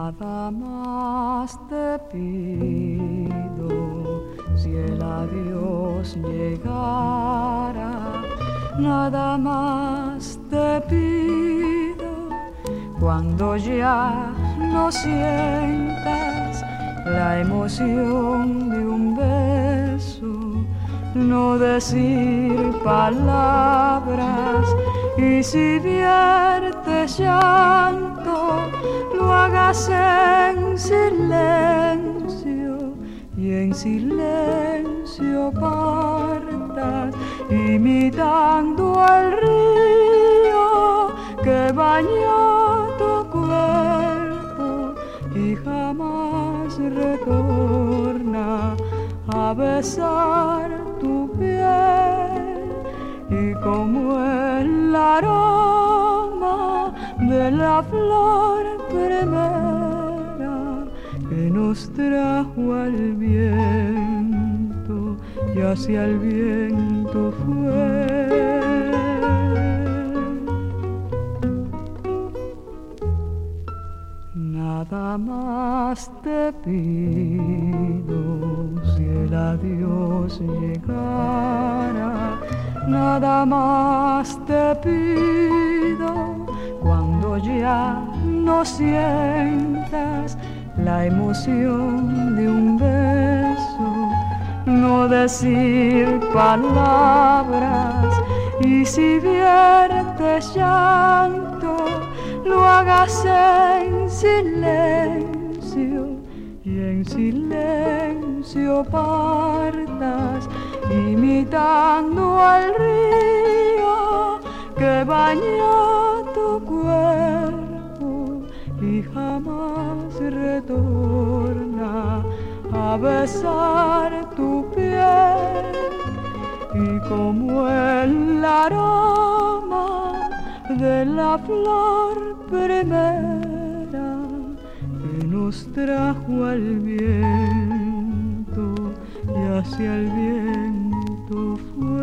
Nada más te pido, si el adiós llegara, nada más te pido, cuando ya no sientas la emoción de un beso, no decir palabras, y si viertes llanto, lo hagas en silencio, y en silencio partas, imitando al río que bañó tu cuerpo y jamás retorna a besar tu piel, y como el aroma de la flor primera que nos trajo al viento y hacia el viento fue. Nada más te pido, si el adiós llegara, nada más te pido, cuando ya no sientas la emoción de un beso, no decir palabras, y si viertes llanto, lo hagas en silencio, y en silencio partas, imitando al río que bañó tu cuerpo y jamás retorna a besar tu piel, y como el aroma de la flor primera que nos trajo al viento y hacia el viento fue.